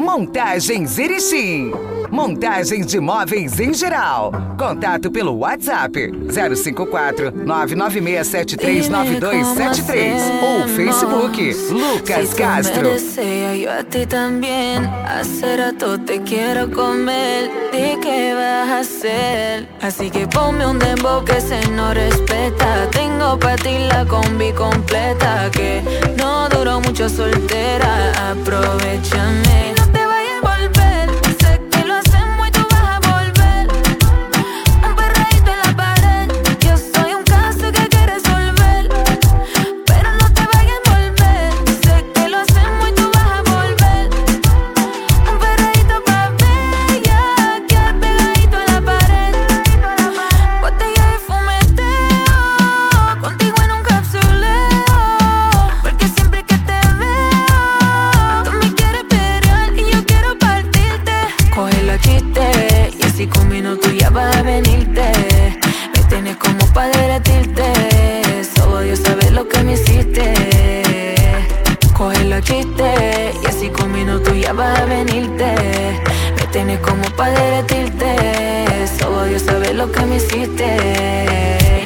Montagens Erechim. Montagens de móveis em geral. Contato pelo WhatsApp 054-996739273 ou Facebook Lucas Castro. Yo a ti también. Hace rato te quiero comer. ¿De qué vas a hacer? Así que ponme un dembow que se no respeta. Tengo pa' ti la combi completa. Que no duró mucho soltera. Aprovechame. Y no te vayas a volver. Sé que lo hacemos y tú vas a volver. Un perreíto en la pared. Yo soy un caso que hay que resolver. Pero no te vayas a volver. Sé que lo hacemos y tú vas a volver. Un perreíto pa' bella. Quedar pegadito en la pared. Botella de fumeteo. Contigo en un capsuleo. Porque siempre que te veo tú me quieres pelear y yo quiero partirte. Coge la chiste y así con minutos ya vas a venirte. Me tienes como pa' derretirte. Solo Dios sabe lo que me hiciste. Coge la chiste y así con minutos ya vas a venirte. Me tienes como pa' derretirte. Solo Dios sabe lo que me hiciste.